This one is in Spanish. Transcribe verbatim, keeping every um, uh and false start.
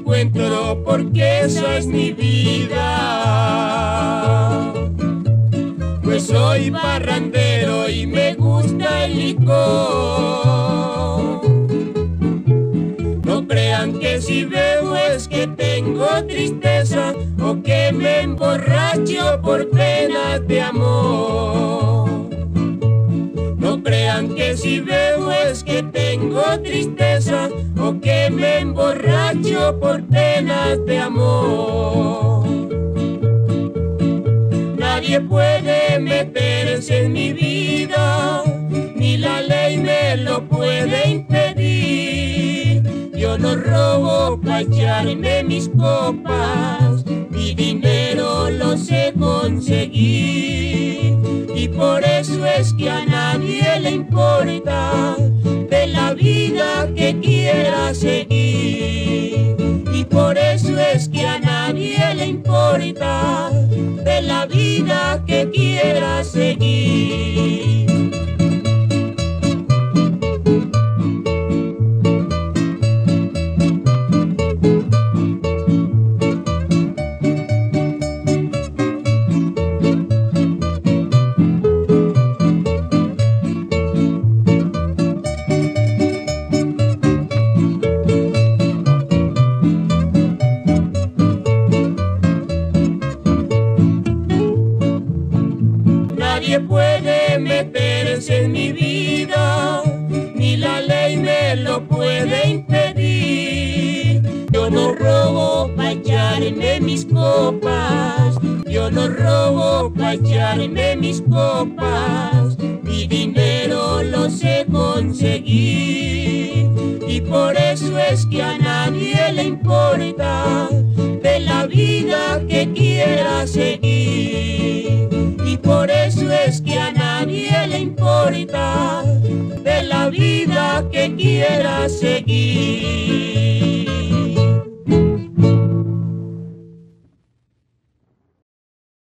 encuentro porque esa es mi vida. Pues soy parrandero y me gusta el licor. No crean que si bebo es que tengo tristeza o que me emborracho por penas de amor. No crean que si bebo es que tengo tristeza o que me emborracho por penas de amor. Nadie puede meterse en mi vida, ni la ley me lo puede impedir. Yo no robo pa' echarme mis copas, mi dinero lo sé conseguir. Y por eso es que a nadie le importa de la vida que quiera seguir. Y por eso es que a nadie le importa de la vida que quiera seguir. Nadie puede meterse en mi vida, ni la ley me lo puede impedir. Yo no robo pa' echarme mis copas, yo no robo pa' echarme mis copas, mi dinero lo sé conseguir. Y por eso es que a nadie le importa de la vida que quiera seguir. Y por eso es que a nadie le importa de la vida que quiera seguir.